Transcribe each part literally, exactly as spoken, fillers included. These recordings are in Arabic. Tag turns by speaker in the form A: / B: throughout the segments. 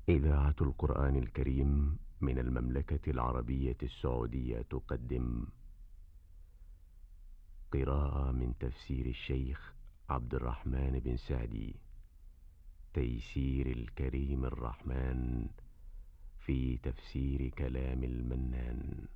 A: إذاعة القرآن الكريم من المملكة العربية السعودية تقدم قراءة من تفسير الشيخ عبد الرحمن بن سعدي تيسير الكريم الرحمن في تفسير كلام المنان.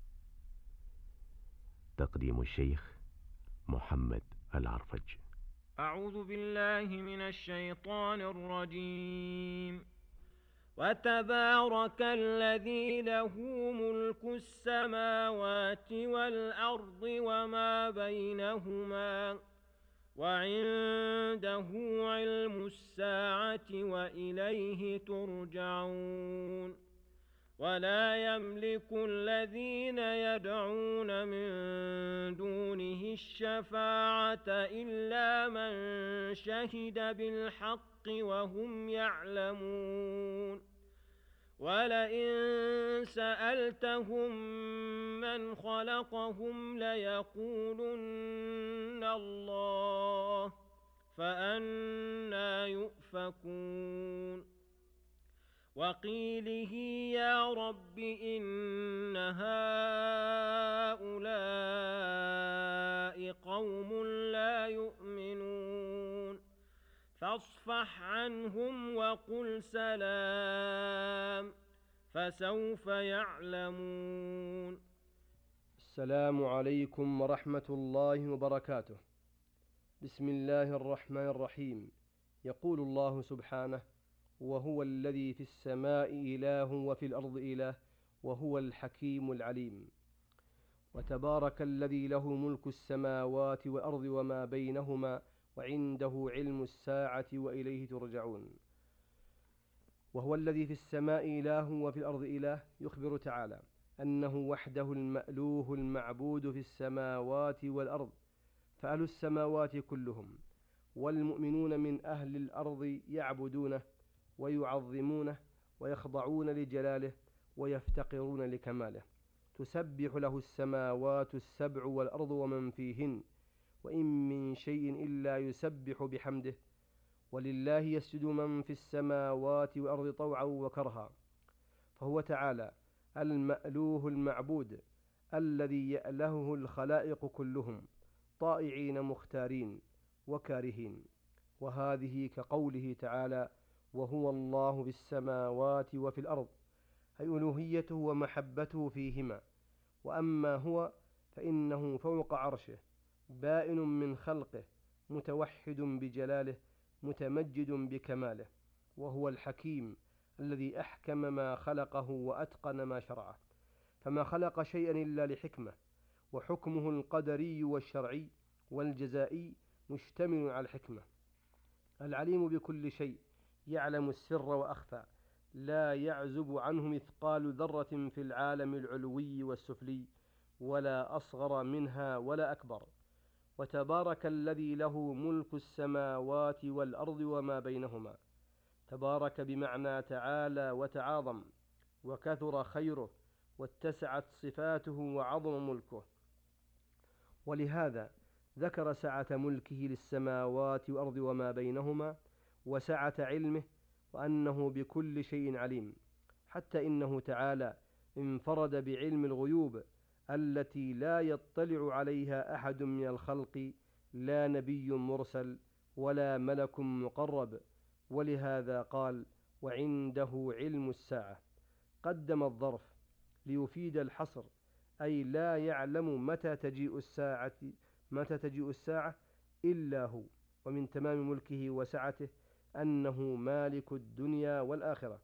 A: تقديم الشيخ محمد العرفج.
B: أعوذ بالله من الشيطان الرجيم. وتبارك الذي له ملك السماوات والأرض وما بينهما وعنده علم الساعة وإليه ترجعون. ولا يملك الذين يدعون من دونه الشفاعة إلا من شهد بالحق وهم يعلمون. ولئن سألتهم من خلقهم ليقولن الله فأنى يؤفكون. وقيله يا رب إن هؤلاء قوم لا يؤمنون فاصفح عنهم وقل سلام فسوف يعلمون.
C: السلام عليكم ورحمة الله وبركاته. بسم الله الرحمن الرحيم. يقول الله سبحانه: وهو الذي في السماء إله وفي الأرض إله وهو الحكيم العليم. وتبارك الذي له ملك السماوات والأرض وما بينهما وعنده علم الساعة وإليه ترجعون. وهو الذي في السماء إله وفي الأرض إله يخبر تعالى أنه وحده المألوه المعبود في السماوات والأرض، فأهل السماوات كلهم والمؤمنون من أهل الأرض يعبدونه ويعظمونه ويخضعون لجلاله ويفتقرون لكماله. تسبح له السماوات السبع والأرض ومن فيهن وإن من شيء إلا يسبح بحمده. ولله يسجد من في السماوات والأرض طوعا وكرها، فهو تعالى المألوه المعبود الذي يألهه الخلائق كلهم طائعين مختارين وكارهين. وهذه كقوله تعالى: وهو الله في السماوات وفي الأرض، أي ألوهيته ومحبته فيهما. وأما هو فإنه فوق عرشه بائن من خلقه متوحد بجلاله متمجد بكماله. وهو الحكيم الذي أحكم ما خلقه وأتقن ما شرعه، فما خلق شيئا إلا لحكمة، وحكمه القدري والشرعي والجزائي مشتمل على الحكمة. العليم بكل شيء يعلم السر وأخفى، لا يعزب عنه مثقال ذرة في العالم العلوي والسفلي ولا أصغر منها ولا أكبر. وتبارك الذي له ملك السماوات والأرض وما بينهما. تبارك بمعنى تعالى وتعاظم وكثر خيره واتسعت صفاته وعظم ملكه. ولهذا ذكر سعة ملكه للسماوات والأرض وما بينهما وسعة علمه وأنه بكل شيء عليم، حتى إنه تعالى انفرد بعلم الغيوب التي لا يطلع عليها أحد من الخلق، لا نبي مرسل ولا ملك مقرب. ولهذا قال: وعنده علم الساعة. قدم الظرف ليفيد الحصر، أي لا يعلم متى تجيء الساعة متى تجيء الساعة إلا هو. ومن تمام ملكه وسعته أنه مالك الدنيا والآخرة.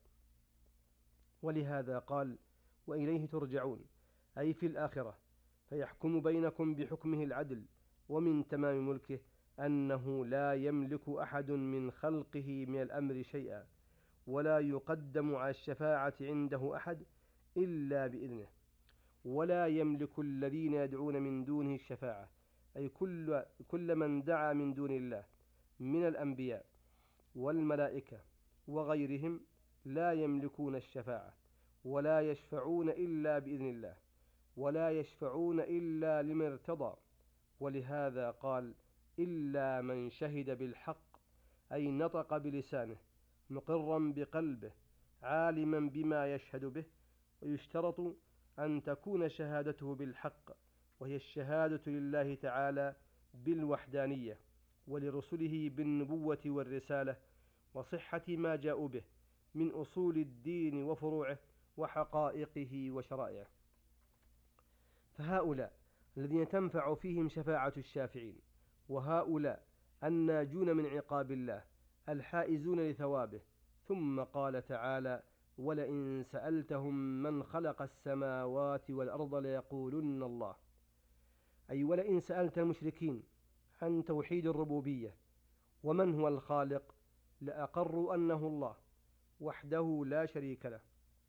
C: ولهذا قال: وإليه ترجعون، أي في الآخرة، فيحكم بينكم بحكمه العدل. ومن تمام ملكه أنه لا يملك أحد من خلقه من الأمر شيئا، ولا يقدم على الشفاعة عنده أحد إلا بإذنه. ولا يملك الذين يدعون من دونه الشفاعة، أي كل, كل من دعا من دون الله من الأنبياء والملائكة وغيرهم لا يملكون الشفاعة، ولا يشفعون إلا بإذن الله، ولا يشفعون إلا لمن ارتضى. ولهذا قال: إلا من شهد بالحق، أي نطق بلسانه مقرا بقلبه عالما بما يشهد به، ويشترط أن تكون شهادته بالحق، وهي الشهادة لله تعالى بالوحدانية، ولرسله بالنبوة والرسالة، وصحة ما جاءوا به من أصول الدين وفروعه وحقائقه وشرائعه. فهؤلاء الذين تنفع فيهم شفاعة الشافعين، وهؤلاء الناجون من عقاب الله الحائزون لثوابه. ثم قال تعالى: ولئن سألتهم من خلق السماوات والأرض ليقولن الله. أي ولئن سألت المشركين عن توحيد الربوبية ومن هو الخالق لأقروا أنه الله وحده لا شريك له،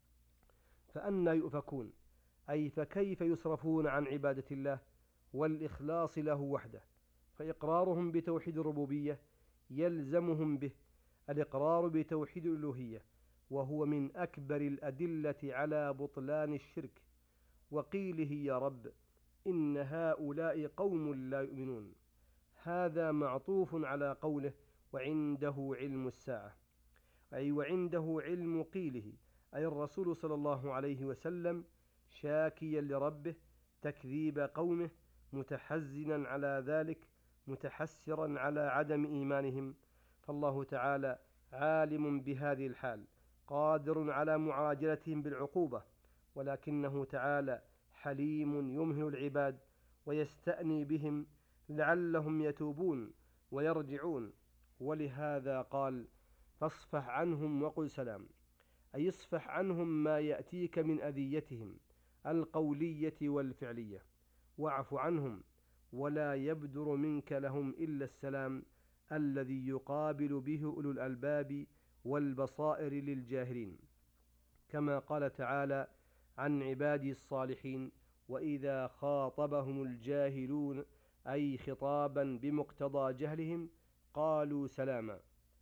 C: فأنى يؤفكون؟ أي فكيف يصرفون عن عبادة الله والإخلاص له وحده؟ فإقرارهم بتوحيد الربوبية يلزمهم به الإقرار بتوحيد الألوهية، وهو من أكبر الأدلة على بطلان الشرك. وقيله يا رب إن هؤلاء قوم لا يؤمنون، هذا معطوف على قوله وعنده علم الساعة، أي وعنده علم قيله، أي الرسول صلى الله عليه وسلم شاكيا لربه تكذيب قومه، متحزنا على ذلك، متحسرا على عدم إيمانهم. فالله تعالى عالم بهذه الحال، قادر على معاجلتهم بالعقوبة، ولكنه تعالى حليم يمهل العباد ويستأني بهم لعلهم يتوبون ويرجعون. ولهذا قال: فاصفح عنهم وقل سلام، أي اصفح عنهم ما يأتيك من أذيتهم القولية والفعلية، واعف عنهم، ولا يبدر منك لهم إلا السلام الذي يقابل به أولو الألباب والبصائر للجاهلين، كما قال تعالى عن عبادي الصالحين: وإذا خاطبهم الجاهلون، أي خطابا بمقتضى جهلهم، قالوا سلاما.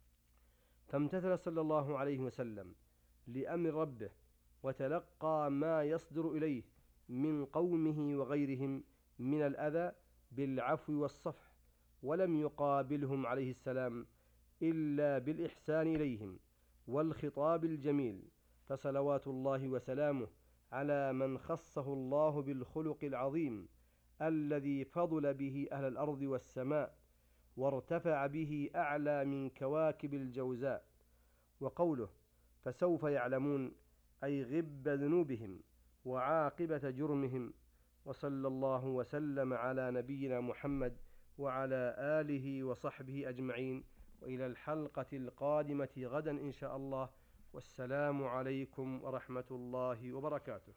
C: فامتثل صلى الله عليه وسلم لأمر ربه، وتلقى ما يصدر إليه من قومه وغيرهم من الأذى بالعفو والصفح، ولم يقابلهم عليه السلام إلا بالإحسان إليهم والخطاب الجميل. فصلوات الله وسلامه على من خصه الله بالخلق العظيم الذي فضل به أهل الأرض والسماء، وارتفع به أعلى من كواكب الجوزاء. وقوله فسوف يعلمون، أي غب ذنوبهم وعاقبة جرمهم. وصلى الله وسلم على نبينا محمد وعلى آله وصحبه أجمعين، وإلى الحلقة القادمة غدا إن شاء الله، والسلام عليكم ورحمة الله وبركاته.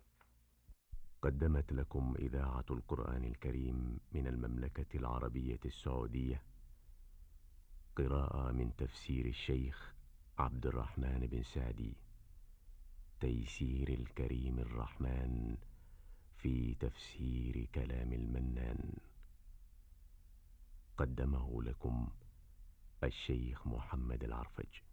A: قدمت لكم إذاعة القرآن الكريم من المملكة العربية السعودية قراءة من تفسير الشيخ عبد الرحمن بن سعدي، تيسير الكريم الرحمن في تفسير كلام المنان. قدمه لكم الشيخ محمد العرفج.